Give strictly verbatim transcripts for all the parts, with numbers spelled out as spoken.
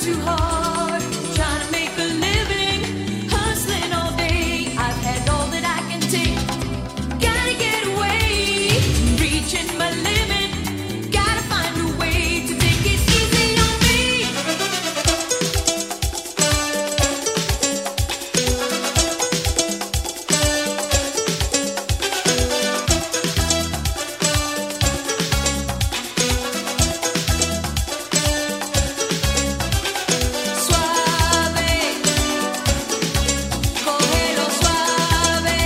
too hard, trying to make a living, hustling all day. I've had all that I can take. Gotta get away, reaching my limit. Gotta find a way to take it easy on me. Suave, cógelo suave.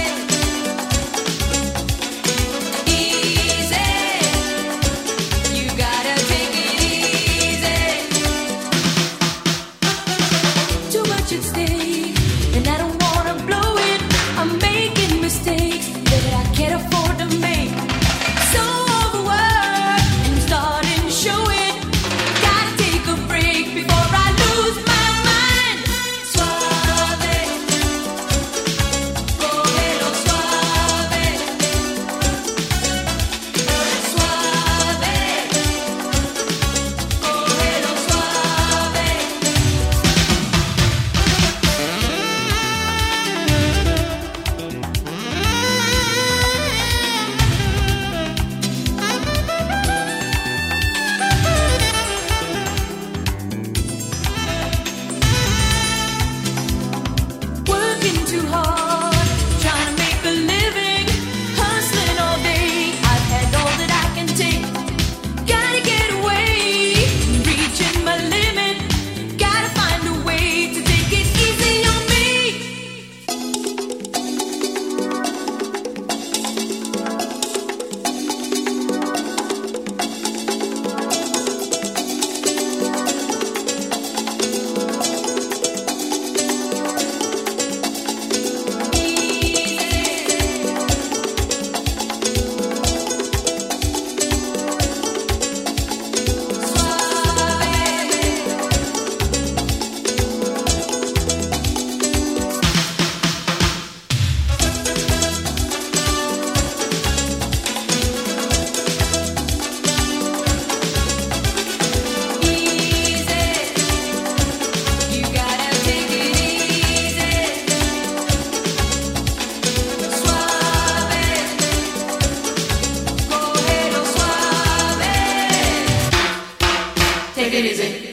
Easy, you gotta take it easy. Too much at stake, and I don't wanna blow it. I'm making mistakes that I can't afford to make. So overworked and starting to show it. Gotta take a break before I lose my mind. Suave, cógelo suave. Suave, cógelo suave. Working too hard, trying to make a living, hustling all day. I've had all that I can take. Gotta get away, reaching my limit. Gotta find a way to take it easy on me. Easy, you gotta take it easy. Suave, cógelo suave. Take it easy.